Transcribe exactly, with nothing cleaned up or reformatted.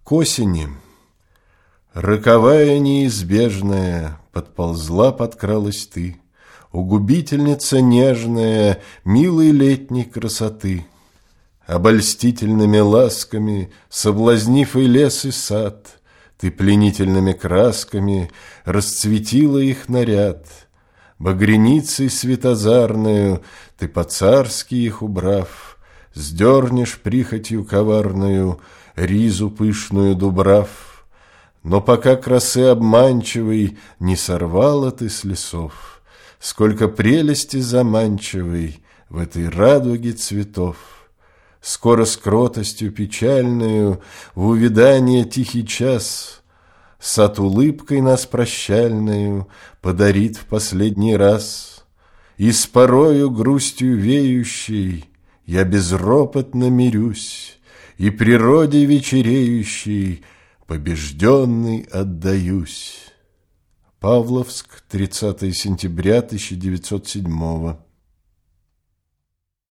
К осени. Роковая неизбежная, подползла, подкралась ты, О, губительница нежная, милой летней красоты! Обольстительными ласками, соблазнив и лес, и сад, Ты пленительными красками расцветила их наряд. Багряницей светозарною ты по-царски их убрав, Сдернешь прихотью коварною ризу пышную дубрав. Но пока красы обманчивой не сорвала ты с лесов, Сколько прелести заманчивой в этой радуге цветов. Скоро с кротостью печальною в увядание тихий час Сад улыбкой нас прощальною подарит в последний раз, И с порою грустью веющей я безропотно мирюсь, И природе вечереющей побежденный отдаюсь. Павловск, тридцатое сентября тысяча девятьсот седьмого.